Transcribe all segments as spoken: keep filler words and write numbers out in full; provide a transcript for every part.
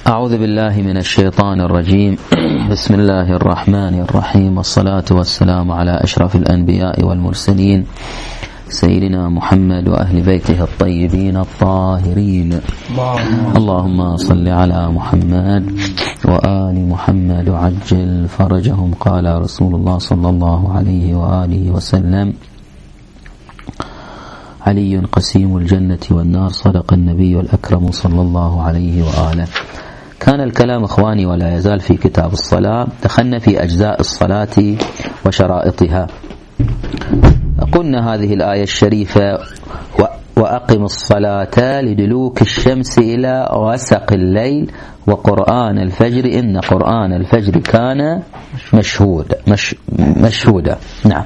أعوذ بالله من الشيطان الرجيم. بسم الله الرحمن الرحيم، والصلاة والسلام على أشرف الأنبياء والمرسلين سيدنا محمد وأهل بيته الطيبين الطاهرين. اللهم صل على محمد وآل محمد وعجل فرجهم. قال رسول الله صلى الله عليه وآله وسلم: علي قسيم الجنة والنار. صدق النبي الأكرم صلى الله عليه وآله. كان الكلام إخواني ولا يزال في كتاب الصلاة. دخلنا في أجزاء الصلاة وشرائطها. قلنا هذه الآية الشريفة: وأقم الصلاة لدلوك الشمس إلى غسق الليل وقرآن الفجر إن قرآن الفجر كان مشهودا مش مشهودا. نعم.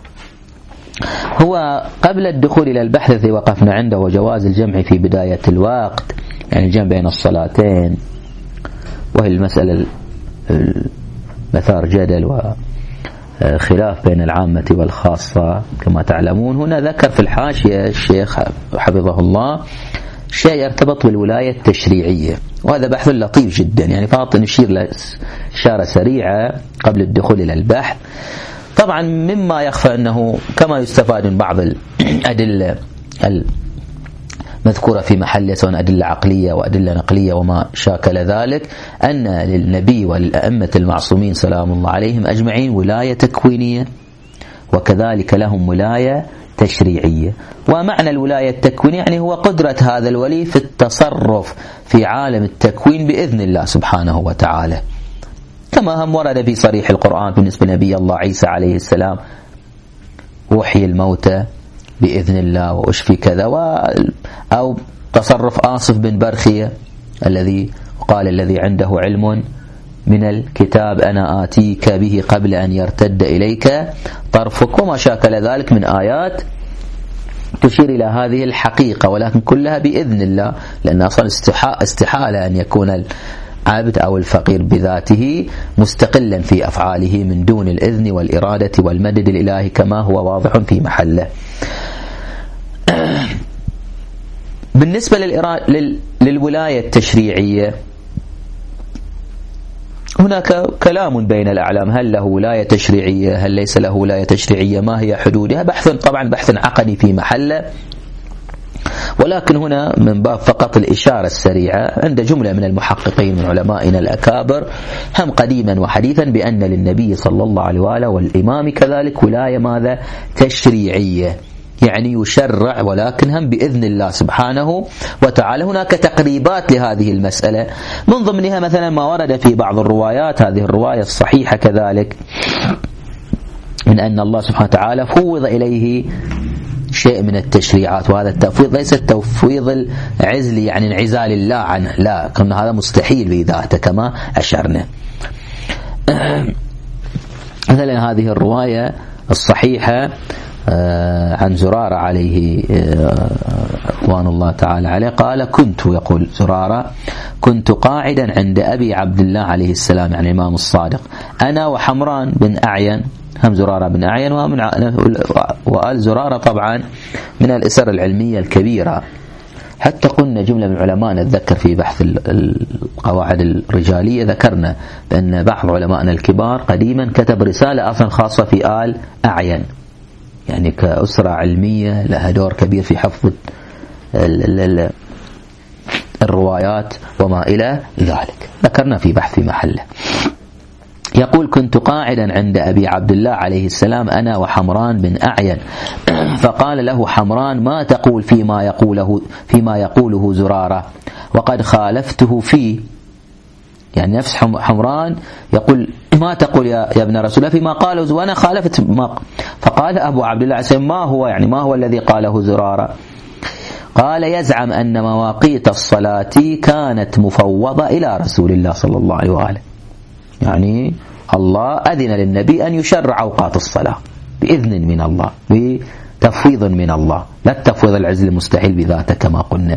هو قبل الدخول إلى البحث الذي وقفنا عنده وجواز الجمع في بداية الوقت، يعني الجمع بين الصلاتين، وهي المسألة مثار جدل وخلاف بين العامة والخاصة كما تعلمون. هنا ذكر في الحاشية الشيخ حفظه الله شيء يرتبط بالولاية التشريعية، وهذا بحث لطيف جدا، يعني فقط نشير لإشارة سريعة قبل الدخول إلى البحث. طبعا مما يخفى أنه كما يستفاد من بعض الأدلة المذكورة في محله، سواء أدلة عقلية وأدلة نقلية وما شاكل ذلك، أن للنبي وللأئمة المعصومين سلام الله عليهم أجمعين ولاية تكوينية، وكذلك لهم ولاية تشريعية. ومعنى الولاية التكوينية يعني هو قدرة هذا الولي في التصرف في عالم التكوين بإذن الله سبحانه وتعالى، كما هم ورد في صريح القرآن بالنسبة لنبي الله عيسى عليه السلام: وحي الموتى بإذن الله وأشفي كذا، أو تصرف آصف بن برخية الذي قال: الذي عنده علم من الكتاب أنا آتيك به قبل أن يرتد إليك طرفك، وما شاكل ذلك من آيات تشير إلى هذه الحقيقة، ولكن كلها بإذن الله، لأن أصلا استحالة أن يكون العبد أو الفقير بذاته مستقلا في أفعاله من دون الإذن والإرادة والمدد الإلهي كما هو واضح في محله. بالنسبة للولاية التشريعية هناك كلام بين الأعلام: هل له ولاية تشريعية؟ هل ليس له ولاية تشريعية؟ ما هي حدودها؟ بحث طبعا بحث عقدي في محله، ولكن هنا من باب فقط الإشارة السريعة عند جملة من المحققين من علمائنا الأكابر هم قديما وحديثا بأن للنبي صلى الله عليه وآله والإمام كذلك ولاية ماذا؟ تشريعية، يعني يشرع، ولكن هم بإذن الله سبحانه وتعالى. هناك تقريبات لهذه المسألة، من ضمنها مثلا ما ورد في بعض الروايات، هذه الرواية الصحيحة كذلك، من أن الله سبحانه وتعالى فوض إليه شيء من التشريعات، وهذا التفويض ليس التفويض العزلي يعني انعزال الله عنه، لا، كان هذا مستحيل بذاته كما أشرنا. مثلا هذه الرواية الصحيحة عن زرارة عليه رضوان الله تعالى عليه قال: كنت، يقول زرارة، كنت قاعدا عند أبي عبد الله عليه السلام يعني الإمام الصادق، أنا وحمران بن أعين، هم زرارة بن أعين ومن وآل زرارة طبعا من الأسر العلمية الكبيرة، حتى قلنا جملة من علماء نتذكر في بحث القواعد الرجالية ذكرنا بأن بعض علماءنا الكبار قديما كتب رسالة أصلا خاصة في آل أعين، يعني كأسرة علمية لها دور كبير في حفظ الروايات وما إلى ذلك، ذكرنا في بحث في محله. يقول: كنت قاعدا عند أبي عبد الله عليه السلام أنا وحمران بن أعين، فقال له حمران: ما تقول فيما يقوله فيما يقوله زرارة وقد خالفته فيه، يعني نفس حمران يقول: ما تقول يا, يا ابن رسول الله فيما قاله وأنا خالفت ما. فقال أبو عبد الله عليه ما هو يعني ما هو الذي قاله زرارة؟ قال: يزعم أن مواقيت الصلاة كانت مفوضة إلى رسول الله صلى الله عليه وآله، يعني الله أذن للنبي أن يشرع أوقات الصلاة بإذن من الله، بتفويض من الله، لا التفويض العزل المستحيل بذاته كما قلنا.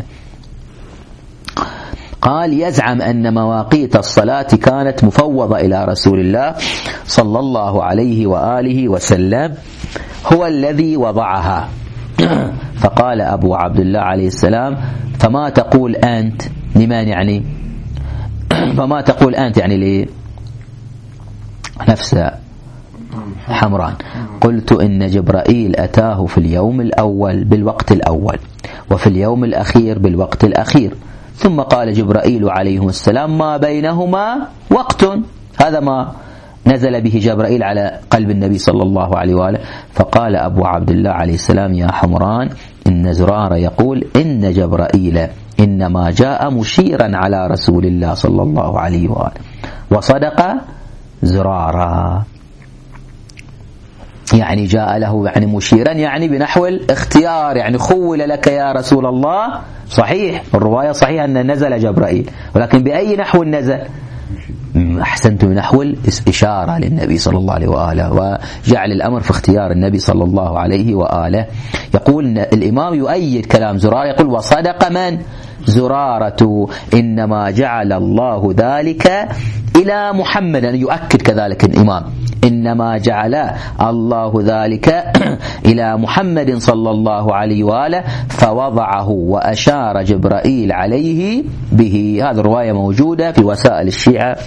قال: يزعم أن مواقيت الصلاة كانت مفوضة إلى رسول الله صلى الله عليه وآله وسلم، هو الذي وضعها. فقال أبو عبد الله عليه السلام: فما تقول أنت؟ لمن يعني؟ فما تقول أنت يعني لنفس حمران؟ قلت إن جبرائيل أتاه في اليوم الأول بالوقت الأول، وفي اليوم الأخير بالوقت الأخير، ثم قال جبرائيل عليه السلام ما بينهما وقت. هذا ما نزل به جبرائيل على قلب النبي صلى الله عليه وآله. فقال أبو عبد الله عليه السلام يا حمران إن زرار يقول إن جبرائيل إنما جاء مشيرا على رسول الله صلى الله عليه وآله. وصدق زرارا، يعني جاء له يعني مشيرا، يعني بنحو الاختيار، يعني خول لك يا رسول الله. صحيح الرواية صحيحة أن نزل جبرائيل، ولكن بأي نحو نزل؟ أحسنت، من نحو الإشارة للنبي صلى الله عليه وآله، وجعل الأمر في اختيار النبي صلى الله عليه وآله. يقول الإمام يؤيد كلام زرار، يقول وصدق من؟ زرارة، إنما جعل الله ذلك إلى محمد، يعني يؤكد كذلك الإمام إنما جعل الله ذلك إلى محمد صلى الله عليه وآله فوضعه وأشار جبرائيل عليه به. هذه الرواية موجودة في وسائل الشيعة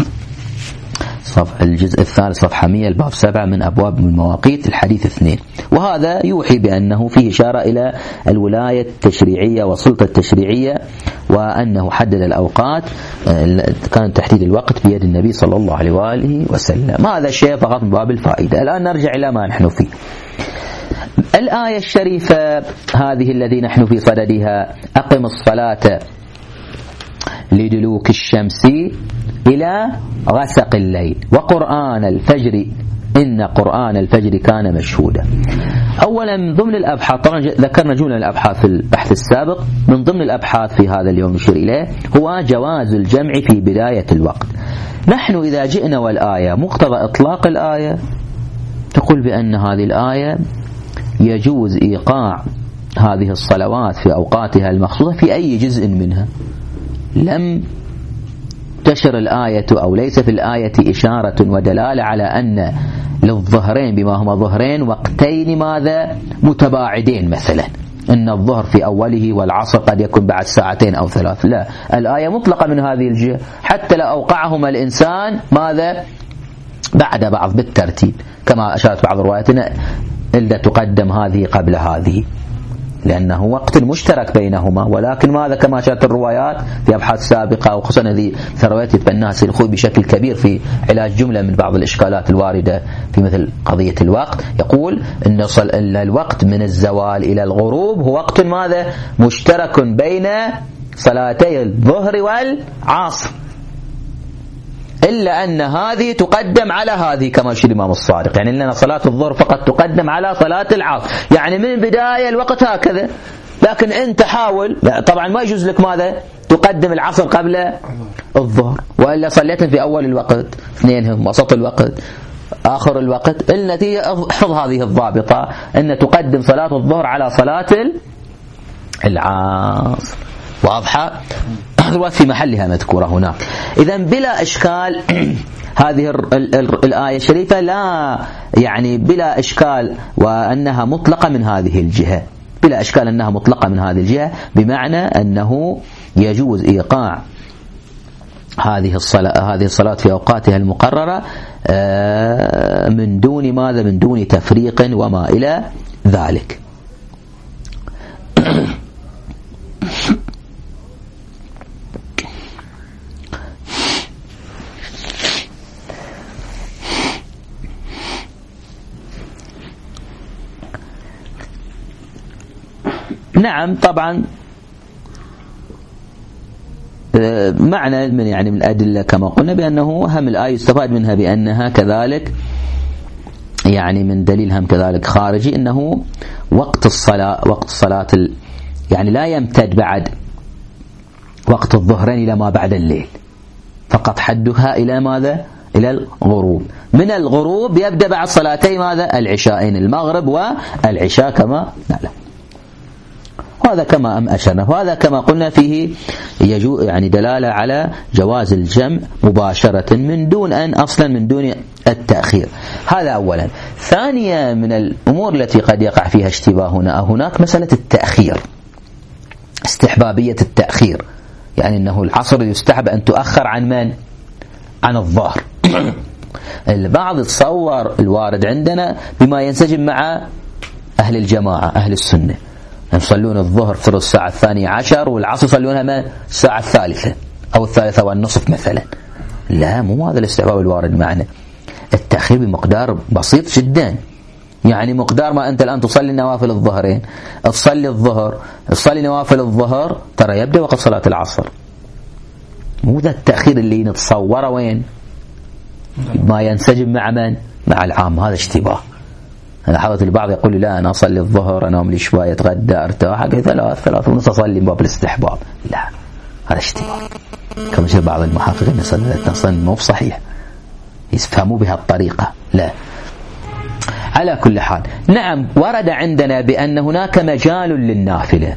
صف الجزء الثالث صفحة مئة الباب سبعة من أبواب المواقيت الحديث اثنين. وهذا يوحي بأنه فيه إشارة إلى الولاية التشريعية والسلطة التشريعية، وأنه حدد الأوقات، كان تحديد الوقت بيد النبي صلى الله عليه وآله وسلم. هذا الشيء فقط من باب الفائدة. الآن نرجع إلى ما نحن فيه. الآية الشريفة هذه الذي نحن في صددها أقم الصلاة لدلوك الشمس إلى غسق الليل وقرآن الفجر إن قرآن الفجر كان مشهودا. أولا من ضمن الأبحاث، طبعا ذكرنا جملة من الأبحاث في البحث السابق، من ضمن الأبحاث في هذا اليوم نشير إليه هو جواز الجمع في بداية الوقت. نحن إذا جئنا والآية مقتضى إطلاق الآية تقول بأن هذه الآية يجوز إيقاع هذه الصلوات في أوقاتها المخصوصة في أي جزء منها. لم تشر الآية أو ليس في الآية إشارة ودلالة على أن للظهرين بما هما ظهرين وقتين ماذا متباعدين، مثلا أن الظهر في أوله والعصر قد يكون بعد ساعتين أو ثلاث. لا، الآية مطلقة من هذه الجهة، حتى لو أوقعهما الإنسان ماذا بعد بعض بالترتيب، كما أشارت بعض رواياتنا إلا تقدم هذه قبل هذه، لأنه وقت مشترك بينهما. ولكن ماذا كما شاءت الروايات في أبحاث سابقة، وخصوصا هذه الروايات يتبناها سيد الخوي بشكل كبير في علاج جملة من بعض الإشكالات الواردة في مثل قضية الوقت، يقول أن الوقت من الزوال إلى الغروب هو وقت ماذا مشترك بين صلاتي الظهر والعصر، إلا أن هذه تقدم على هذه كما يشير الإمام الصادق، يعني لأن صلاة الظهر فقط تقدم على صلاة العصر، يعني من بداية الوقت هكذا. لكن أنت حاول، طبعا ما يجوز لك ماذا تقدم العصر قبل الظهر، وإلا صليت في أول الوقت، اثنينهم وسط الوقت آخر الوقت. النتيجة احفظ هذه الضابطة، أن تقدم صلاة الظهر على صلاة العصر. واضحة؟ الرواية في محلها مذكورة هنا. إذن بلا إشكال هذه الآية الشريفة لا يعني بلا إشكال وأنها مطلقة من هذه الجهة، بلا إشكال أنها مطلقة من هذه الجهة، بمعنى أنه يجوز إيقاع هذه الصلاة هذه الصلاة في أوقاتها المقررة من دون ماذا من دون تفريق وما إلى ذلك. نعم طبعا معنى من يعني من الأدلة كما قلنا بأنه هم الآية يستفاد منها بأنها كذلك يعني من دليل هم كذلك خارجي، أنه وقت الصلاة وقت الصلاة يعني لا يمتد بعد وقت الظهرين إلى ما بعد الليل، فقط حدها إلى ماذا إلى الغروب. من الغروب يبدأ بعد صلاتي ماذا العشاءين، المغرب والعشاء كما نعلم. وهذا كما أم أشرنا، وهذا كما قلنا فيه يجو يعني دلالة على جواز الجمع مباشرة من دون أن أصلا من دون التأخير. هذا أولا. ثانيا من الأمور التي قد يقع فيها اشتباه هنا هناك مسألة التأخير، استحبابية التأخير، يعني أنه العصر يستحب أن تؤخر عن من؟ عن الظهر. البعض تصور الوارد عندنا بما ينسجم مع أهل الجماعة أهل السنة، يصلون الظهر في الساعة الثانية عشر والعصر يصلونها ما الساعة الثالثة أو الثالثة والنصف مثلا. لا، مو هذا الاستحباب الوارد معنا. التأخير بمقدار بسيط جدا، يعني مقدار ما أنت الآن تصلي نوافل الظهرين، تصلي الظهر تصلي نوافل الظهر، ترى يبدأ وقت صلاة العصر. مو ذا التأخير اللي نتصوره وين ما ينسجم مع من؟ مع العام. هذا اشتباه. أنا حضرت البعض يقول لي لا أنا أصلي الظهر أنام لي شوية أتغدى أرتاح حق ثلاث ثلاث ونص أصلي باب الاستحباب. لا، هذا اشتباه. كما يقول بعض المحققين أصلا مو بصحيح يفهموا بها الطريقة. لا، على كل حال نعم ورد عندنا بأن هناك مجال للنافلة،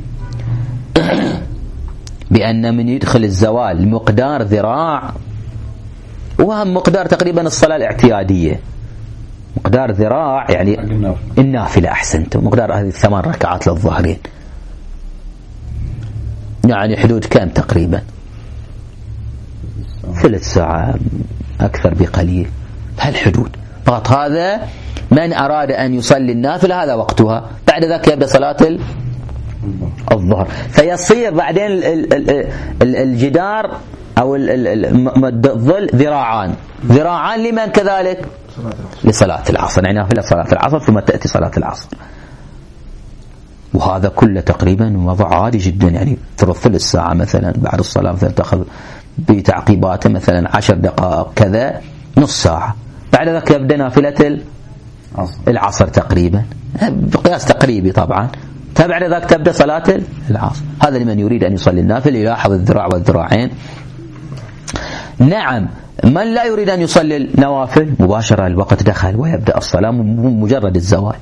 بأن من يدخل الزوال مقدار ذراع، وهم مقدار تقريبا الصلاة الاعتيادية، مقدار ذراع يعني النافلة أحسنتم، مقدار هذه الثمان ركعات للظهرين، يعني حدود كم تقريبا؟ ثلث ساعة أكثر بقليل، هالحدود فقط. هذا من أراد أن يصلي النافلة هذا وقتها، بعد ذلك يبدأ صلاة الظهر، فيصير بعدين الجدار أو الظل ذراعان ذراعان لمن كذلك؟ لصلاة العصر، يعني نافلة صلاة العصر ثم تأتي صلاة العصر. وهذا كله تقريبا وضع عادي جدا، يعني ثلث ساعة مثلا بعد الصلاة مثلا تأخذ بتعقيباته مثلا عشر دقائق كذا نص ساعة، بعد ذلك يبدأ نافلة العصر تقريبا بقياس تقريبي طبعا، بعد ذلك تبدأ صلاة العصر. هذا لمن يريد أن يصلي النافل يلاحظ الذراع والذراعين. نعم من لا يريد أن يصلي النوافل مباشرة الوقت دخل ويبدأ الصلاة مجرد الزوال.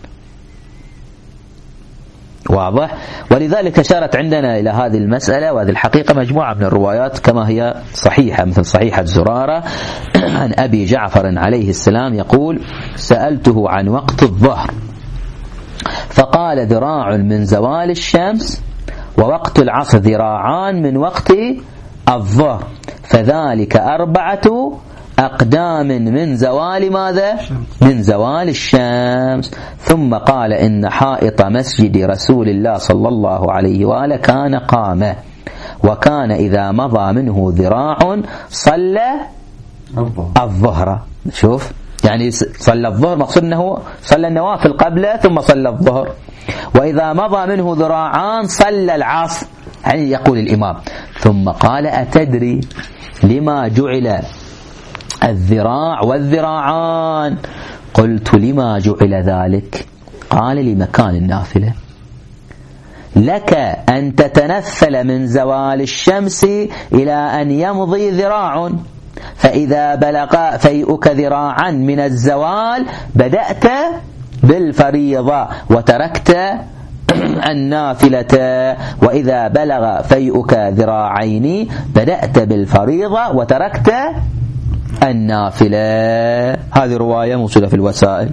واضح؟ ولذلك أشارت عندنا إلى هذه المسألة وهذه الحقيقة مجموعة من الروايات كما هي صحيحة، مثل صحيحة زرارة عن أبي جعفر عليه السلام يقول: سألته عن وقت الظهر فقال: ذراع من زوال الشمس، ووقت العصر ذراعان من وقت الظهر، فذلك أربعة أقدام من زوال ماذا؟ من زوال الشمس. ثم قال: إن حائط مسجد رسول الله صلى الله عليه وآله كان قامة، وكان إذا مضى منه ذراع صلى الظهر. شوف يعني صلى الظهر، مقصود أنه صلى النوافل قبله ثم صلى الظهر. وإذا مضى منه ذراعان صلى العصر، يعني يقول الإمام. ثم قال: أتدري لما جعل الذراع والذراعان؟ قلت: لما جعل ذلك؟ قال: لمكان النافلة، لك أن تتنفل من زوال الشمس إلى أن يمضي ذراع، فإذا بلغ فيئك ذراعا من الزوال بدأت بالفريضة وتركت النافلة، وإذا بلغ فيئك ذراعين بدأت بالفريضة وتركت النافلة. هذه رواية موجودة في الوسائل.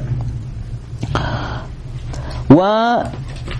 ومما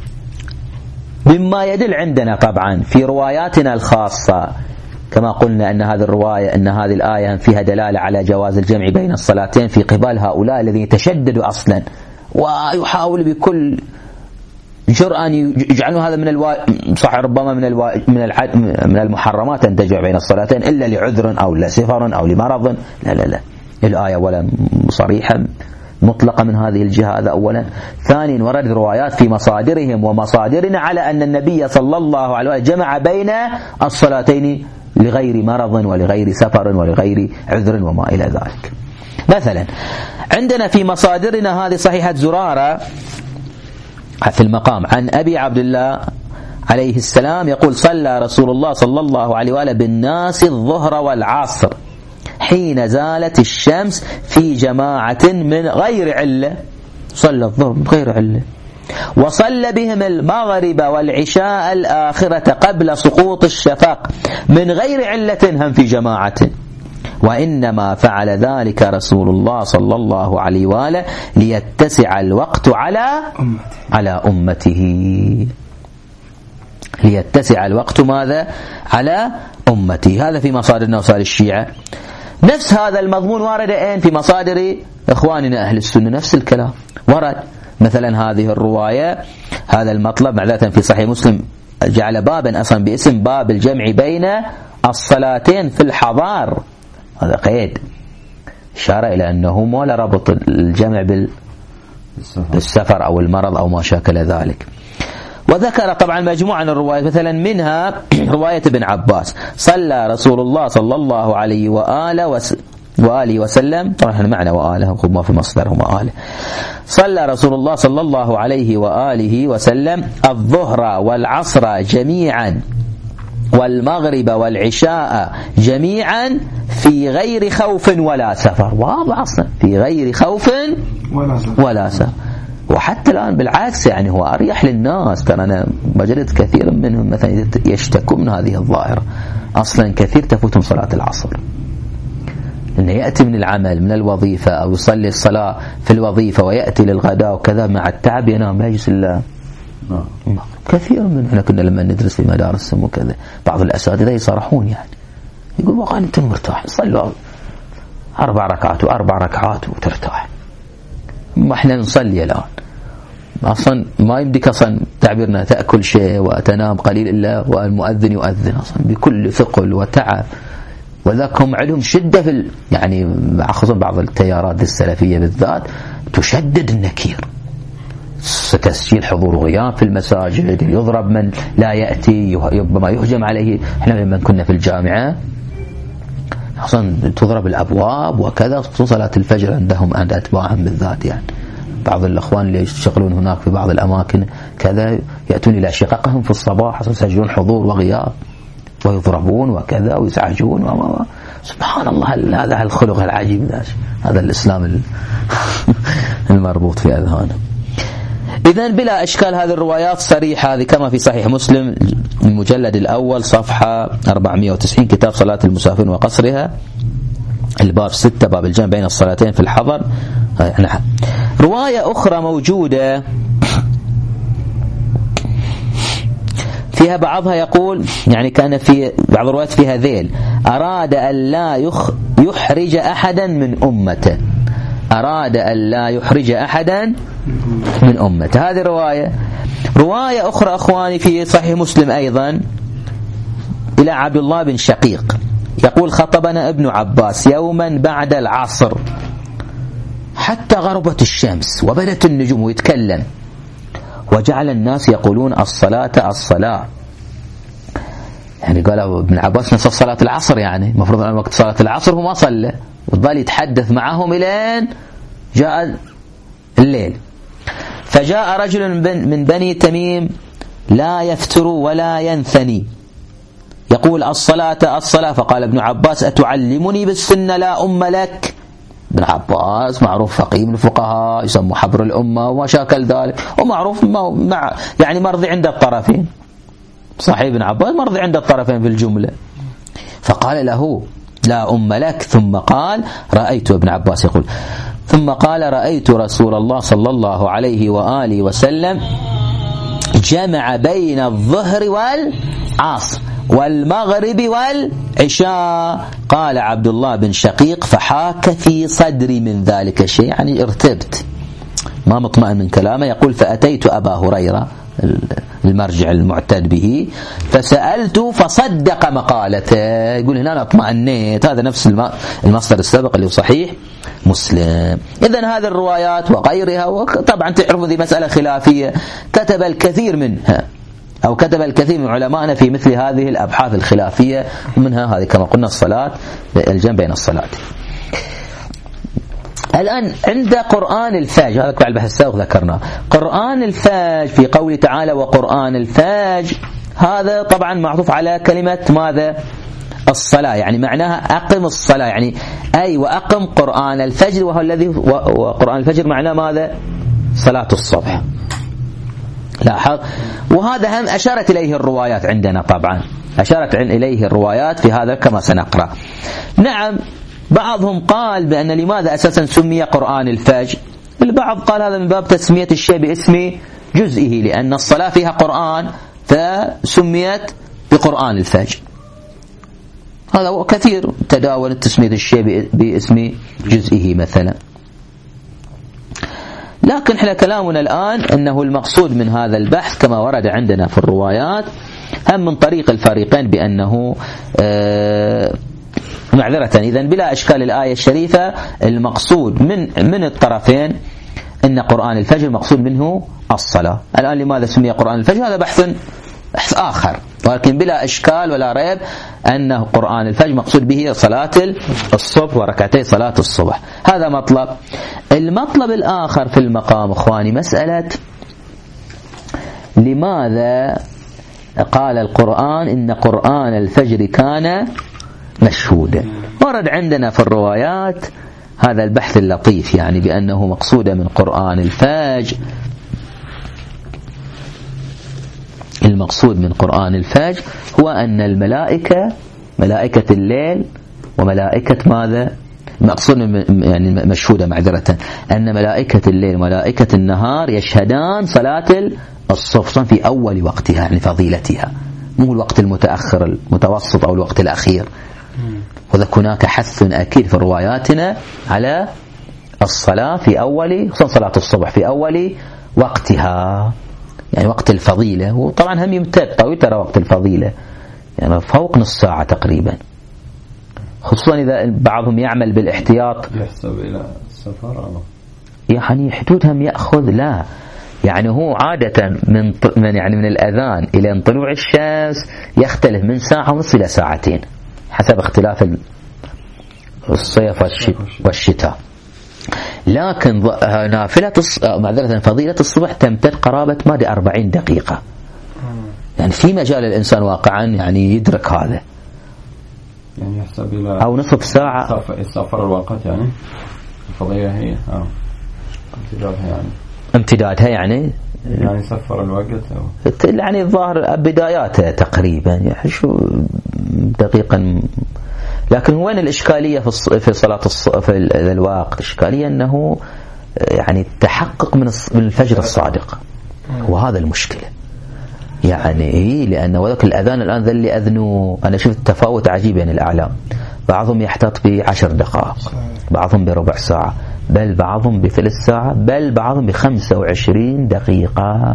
يدل عندنا طبعا في رواياتنا الخاصة كما قلنا أن هذه الرواية أن هذه الآية فيها دلالة على جواز الجمع بين الصلاتين في قبال هؤلاء الذين يتشددوا أصلا ويحاول بكل جرأة أن يجعلوا هذا من الوا... صح ربما من الوا... من الع... من المحرمات أن تجمع بين الصلاتين إلا لعذر أو لسفر أو لمرض. لا لا لا، الآية ولا صريحة مطلقة من هذه الجهة، هذا أولا. ثانيا ورد روايات في مصادرهم ومصادرنا على أن النبي صلى الله عليه وسلم جمع بين الصلاتين لغير مرض ولغير سفر ولغير عذر وما إلى ذلك. مثلا عندنا في مصادرنا هذه صحيحة زرارة في المقام عن أبي عبد الله عليه السلام يقول: صلى رسول الله صلى الله عليه وآله بالناس الظهر والعصر حين زالت الشمس في جماعة من غير علة. صلى الظهر من غير علة. وصلى بهم المغرب والعشاء الآخرة قبل سقوط الشفق من غير علة هم في جماعة، وإنما فعل ذلك رسول الله صلى الله عليه وآله ليتسع الوقت على على أمته. ليتسع الوقت ماذا على أمتي. هذا في مصادرنا وصال الشيعة. نفس هذا المضمون وارد أين في مصادر إخواننا أهل السنة، نفس الكلام ورد. مثلا هذه الرواية، هذا المطلب معذرة في صحيح مسلم جعل بابا أصلا باسم باب الجمع بين الصلاتين في الحضار، هذا قيد إشارة إلى أنه ما لا ربط الجمع بالسفر أو المرض أو ما شاكل ذلك. وذكر طبعا مجموعة من الروايات، مثلا منها رواية ابن عباس: صلى رسول الله صلى الله عليه وآله وس وآله وسلم، طبعا احنا معنى وآله خذ ما في مصدرهم وآله. صلى رسول الله صلى الله عليه وآله وسلم الظهر والعصر جميعا والمغرب والعشاء جميعا في غير خوف ولا سفر. واضح أصلا في غير خوف ولا سفر, ولا سفر. وحتى الآن بالعكس يعني هو أريح للناس. ترى أنا وجدت كثير منهم مثلا يشتكوا من هذه الظاهرة، أصلا كثير تفوتهم صلاة العصر، إنه يأتي من العمل من الوظيفة أو يصلي الصلاة في الوظيفة ويأتي للغداء وكذا، مع التعب ينام لا يجلس إلا كثير من احنا كنا لما ندرس في مدارس وكذا بعض الأساتذة يصرحون يعني يقول والله أنت مرتاح صلوا أربع ركعات وأربع ركعات وترتاح، ما احنا نصلي الآن أصلا ما يمديك أصلا تعبيرنا تأكل شيء وتنام قليل إلا والمؤذن يؤذن أصلا بكل ثقل وتعب. وذاك هم عندهم شدة في ال... يعني خصوصا بعض التيارات السلفية بالذات تشدد النكير، تسجيل حضور وغياب في المساجد، يضرب من لا يأتي، ربما يهجم عليه. احنا لما كنا في الجامعة اصلا تضرب الابواب وكذا، صلاة الفجر عندهم عند اتباعهم بالذات. يعني بعض الاخوان اللي يشتغلون هناك في بعض الاماكن كذا ياتون الى شققهم في الصباح يسجلون حضور وغياب ويضربون وكذا ويزعجون وما سبحان الله. هذا الخلق العجيب ذا، هذا الاسلام المربوط في اذهانه. إذن بلا إشكال هذه الروايات صريحة، هذه كما في صحيح مسلم المجلد الأول صفحة أربعمائة وتسعين كتاب صلاة المسافرين وقصرها، الباب ستة باب الجمع بين الصلاتين في الحضر. نعم. رواية أخرى موجودة فيها بعضها يقول يعني كان في بعض الروايات فيها ذيل: أراد أن لا يخ يحرج أحدا من أمته، أراد أن لا يحرج أحدا من أمته. هذه رواية. رواية أخرى أخواني في صحيح مسلم أيضا إلى عبد الله بن شقيق يقول: خطبنا ابن عباس يوما بعد العصر حتى غربت الشمس وبدت النجوم، ويتكلم وجعل الناس يقولون الصلاة الصلاة. يعني قال ابن عباس نصف صلاة العصر، يعني المفروض أن وقت صلاة العصر هو ما صلى، وظل يتحدث معهم إلين جاء الليل. فجاء رجل من بني تميم لا يفتر ولا ينثني يقول الصلاة الصلاة، فقال ابن عباس: أتعلمني بالسنة لا أم لك؟ ابن عباس معروف فقيه من الفقهاء يسمى حبر الأمة وما شاكل ذلك، ومعروف مع يعني مرضي عند الطرفين، صحيح ابن عباس مرضي عند الطرفين في الجملة. فقال له: لا أم لك. ثم قال: رأيت ابن عباس يقول ثم قال رأيت رسول الله صلى الله عليه وآله وسلم جمع بين الظهر والعصر والمغرب والعشاء. قال عبد الله بن شقيق: فحاك في صدري من ذلك شيء، يعني ارتبت ما مطمئن من كلامه. يقول: فأتيت أبا هريرة المرجع المعتد به فسألت فصدق مقالته. يقول هنا أنا اطمأنيت. هذا نفس المصدر السابق اللي هو صحيح مسلم. إذن هذه الروايات وغيرها، وطبعا تعرفون ذي مسألة خلافية كتب الكثير منها أو كتب الكثير من علمائنا في مثل هذه الأبحاث الخلافية، ومنها هذه كما قلنا الصلاة الجمع بين الصلاة. الآن عند قرآن الفجر، هذا البحث السابق ذكرناه، قرآن الفجر في قوله تعالى: وقرآن الفجر، هذا طبعا معطوف على كلمة ماذا؟ الصلاة، يعني معناها أقم الصلاة، يعني أي وأقم قرآن الفجر، وهو الذي وقرآن الفجر معناه ماذا؟ صلاة الصبح. لاحظ. وهذا هم أشارت إليه الروايات عندنا، طبعا أشارت إليه الروايات في هذا كما سنقرأ. نعم، بعضهم قال بأن لماذا أساسا سمي قرآن الفجر، البعض قال هذا من باب تسمية الشيء باسم جزئه، لأن الصلاة فيها قرآن فسميت بقرآن الفجر. هذا هو كثير تداول تسمية الشيء باسم جزئه مثلا. لكن احنا كلامنا الآن أنه المقصود من هذا البحث كما ورد عندنا في الروايات هم من طريق الفريقين بأنه آه معذرة إذن بلا إشكال الآية الشريفة المقصود من من الطرفين أن قرآن الفجر مقصود منه الصلاة. الآن لماذا سمي قرآن الفجر هذا بحث بحث آخر، ولكن بلا إشكال ولا ريب أنه قرآن الفجر مقصود به صلاة الصبح وركعتي صلاة الصبح. هذا مطلب. المطلب الآخر في المقام أخواني مسألة لماذا قال القرآن إن قرآن الفجر كان مشهودا. ورد عندنا في الروايات هذا البحث اللطيف يعني بأنه مقصود من قرآن الفجر المقصود من قرآن الفجر هو أن الملائكة ملائكة الليل وملائكة ماذا مقصود يعني مشهودة معذرة أن ملائكة الليل وملائكة النهار يشهدان صلاة الصبح في أول وقتها يعني فضيلتها، مو الوقت المتأخر المتوسط أو الوقت الأخير. وذا هناك حث أكيد في رواياتنا على الصلاة في أول صلاة الصبح في أول وقتها يعني وقت الفضيلة. وطبعا هم يمتد طويل ترى وقت الفضيلة يعني فوق نص ساعة تقريبا، خصوصا إذا بعضهم يعمل بالاحتياط يحسب إلى السفر يعني حدودهم يأخذ لا يعني هو عادة من من يعني من الأذان إلى طلوع الشمس يختلف من ساعة ونصف إلى ساعتين حسب اختلاف الصيف والشتاء. لكن نافلة معذرة فضيلة الصبح تمتد قرابة ما أربعين دقيقة يعني في مجال الإنسان واقعا يعني يدرك هذا يعني يحسب إلى أو نصف ساعة يسافر الوقت يعني الفضيلة هي أو امتدادها يعني امتدادها يعني يعني سفر الوقت أو يعني الظاهر بداياته تقريبا يعني شو دقيقا. لكن وين الإشكالية في في صلاة في الوقت؟ الإشكالية أنه يعني التحقق من الفجر الصادق وهذا المشكلة يعني لأن وذاك الأذان الآن ذا اللي أذنوا أنا شفت تفاوت عجيب بين الأعلام، بعضهم يحتاط بعشر دقائق بعضهم بربع ساعة بل بعضهم بثلث ساعة بل بعضهم بخمسة وعشرين دقيقة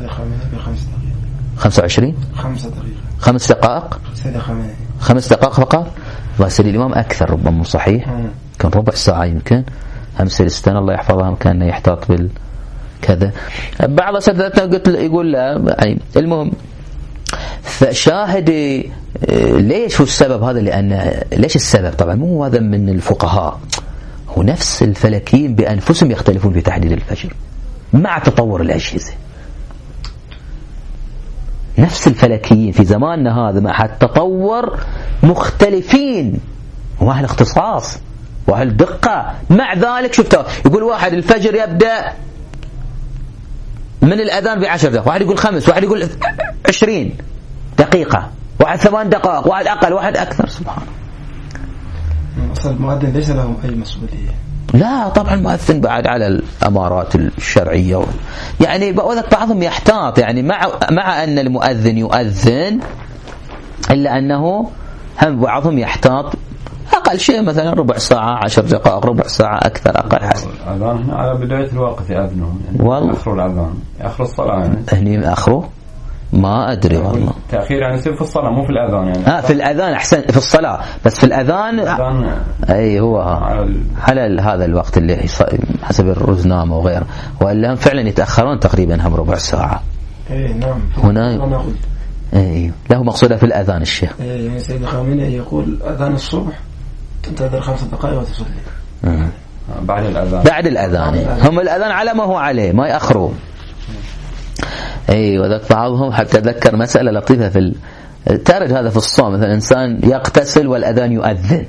خمسة وعشرين خمسة دقيقة خمس دقائق خمس دقائق فقط. واسل الإمام أكثر ربما صحيح كان ربع ساعة يمكن همس الاستان الله يحفظها كان يحتاط بالكذا. بعض أساتذتنا قلت يقول لا يعني المهم فشاهد ليش هو السبب هذا لأن ليش السبب طبعا مو هذا من الفقهاء هو نفس الفلكيين بأنفسهم يختلفون في تحديد الفجر مع تطور الأجهزة. نفس الفلكيين في زماننا هذا مع التطور مختلفين واهل اختصاص واهل دقة. مع ذلك شفتوا يقول واحد الفجر يبدأ من الأذان بعشر دقائق، واحد يقول خمس، واحد يقول عشرين دقيقة، واحد ثمان دقائق، واحد أقل، واحد أكثر. سبحان الله. أصل المؤذن ليس لهم أي مسؤولية. لا طبعا المؤذن بعد على الأمارات الشرعية يعني بعضهم يحتاط يعني مع مع أن المؤذن يؤذن إلا أنه هم بعضهم يحتاط أقل شيء مثلا ربع ساعة عشر دقائق ربع ساعة أكثر أقل حسب. الأذان هنا على بداية الوقت يأذنهم يعني والله آخر الأذان آخر الصلاة يعني هني آخره ما أدري والله تأخير يعني يصير في الصلاة مو في الأذان يعني آه في الأذان أحسن في الصلاة بس في الأذان أي هو على هذا الوقت اللي حسب الرزنامة وغيره وإلا هم فعلا يتأخرون تقريبا هم ربع ساعة. إيه نعم هنا إيه له مقصودة في الأذان الشيخ. إيه يعني سيد خامنئي يقول أذان الصبح تنتظر خمس دقائق وتصلي. آه. بعد الأذان بعد الأذان هم الأذان على ما هو عليه ما يأخروا. اي وذاك بعضهم حتى ذكر مسألة لطيفة في ال... ترد هذا في الصوم مثلا إنسان يغتسل والأذان يؤذن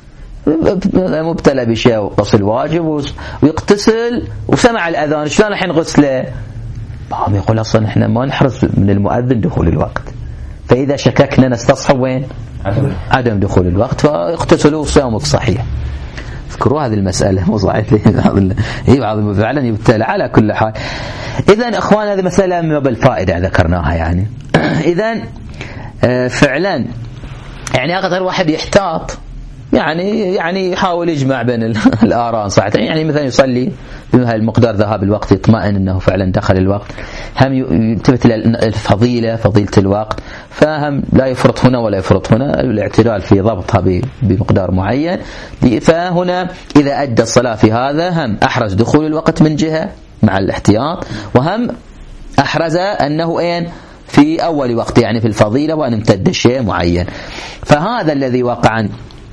مبتلى بشيء غسل واجب ويغتسل وسمع الأذان شلون الحين غسله؟ بعضهم يقول أصلا إحنا ما نحرص من المؤذن دخول الوقت فإذا شككنا نستصحب وين؟ عدم, عدم دخول الوقت فاغتسلوا وصيامك صحيح. اذكروا هذه المسألة مو صحيح هي بعض فعلا يبتلى. على كل حال إذن أخوان هذه مسألة من باب الفائدة ذكرناها يعني. إذن فعلا يعني أقدر واحد يحتاط يعني يعني يحاول يجمع بين الآراء صحيح. يعني مثلا يصلي بهذا المقدار ذهاب الوقت يطمئن أنه فعلا دخل الوقت. هم يلتفت إلى الفضيلة فضيلة الوقت فهم لا يفرط هنا ولا يفرط هنا الاعتدال في ضبطها بمقدار معين. فهنا إذا أدى الصلاة في هذا هم أحرز دخول الوقت من جهة مع الاحتياط وهم أحرز أنه أين في أول وقت يعني في الفضيلة وأن امتد شيء معين. فهذا الذي واقعا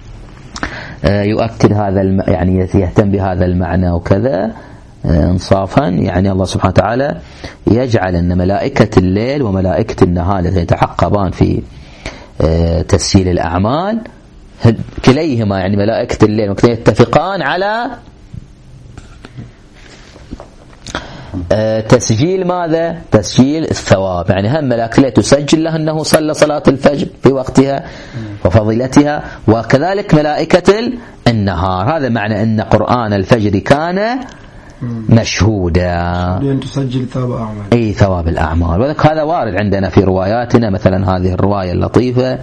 يؤكد هذا الم... يعني يهتم بهذا المعنى وكذا انصافا. يعني الله سبحانه وتعالى يجعل أن ملائكة الليل وملائكة النهار التي يتعقبان في تسجيل الأعمال كليهما يعني ملائكة الليل يتفقان على تسجيل ماذا؟ تسجيل الثواب. يعني هم ملائكة الليل تسجل له أنه صلى صلاة الفجر في وقتها وفضيلتها وكذلك ملائكة النهار. هذا معنى أن قرآن الفجر كان مشهودا لأن تسجل ثواب أعمال أي ثواب الأعمال. وذلك هذا وارد عندنا في رواياتنا. مثلا هذه الرواية اللطيفة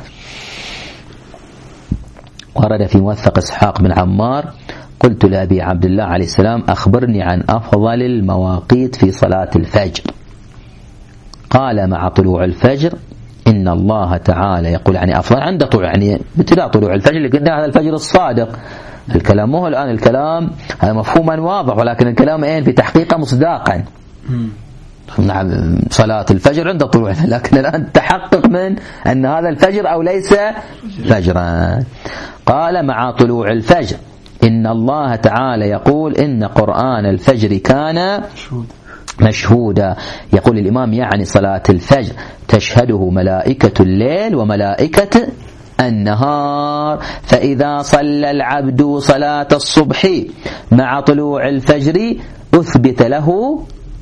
ورد في موثق إسحاق بن عمار قلت لأبي عبد الله عليه السلام أخبرني عن أفضل المواقيت في صلاة الفجر. قال مع طلوع الفجر إن الله تعالى يقول يعني أفضل عند طلوع يعني ابتداء طلوع الفجر اللي قلنا هذا الفجر الصادق. الكلام مو الآن الكلام هذا مفهوما واضح ولكن الكلام إيه في تحقيقه مصداقا. نعم صلاة الفجر عند طلوع لكن الآن تحقق من أن هذا الفجر أو ليس فجرا. قال مع طلوع الفجر إن الله تعالى يقول إن قرآن الفجر كان مشهودا. يقول الإمام يعني صلاة الفجر تشهده ملائكة الليل وملائكة النهار. فإذا صلى العبد صلاة الصبح مع طلوع الفجر أثبت له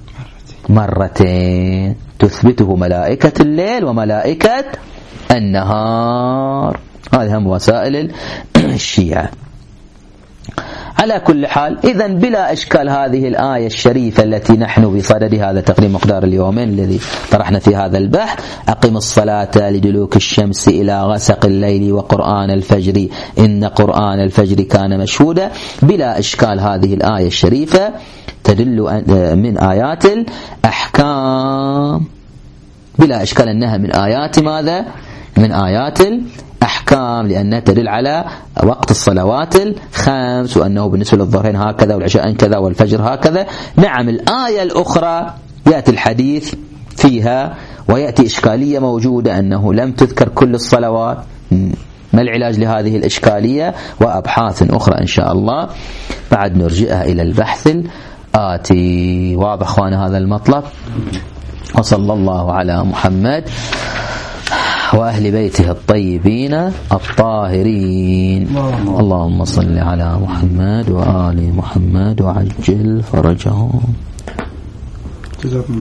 مرتين تثبته ملائكة الليل وملائكة النهار. هذه هم وسائل الشيعة. على كل حال إذن بلا إشكال هذه الآية الشريفة التي نحن بصدد هذا تقريب مقدار اليومين الذي طرحنا في هذا البحث أقم الصلاة لدلوك الشمس إلى غسق الليل وقرآن الفجر إن قرآن الفجر كان مشهودا. بلا إشكال هذه الآية الشريفة تدل من آيات الأحكام بلا إشكال أنها من آيات ماذا؟ من آيات أحكام لأنها تدل على وقت الصلوات الخمس وأنه بالنسبة للظهرين هكذا والعشاء كذا والفجر هكذا. نعم الآية الأخرى يأتي الحديث فيها ويأتي إشكالية موجودة أنه لم تذكر كل الصلوات. ما العلاج لهذه الإشكالية؟ وأبحاث أخرى إن شاء الله بعد نرجئها إلى البحث الآتي. واضح أخوانا هذا المطلب. وصلى الله على محمد وأهل بيته الطيبين الطاهرين. اللهم صل على محمد وآل محمد وعجل فرجهم.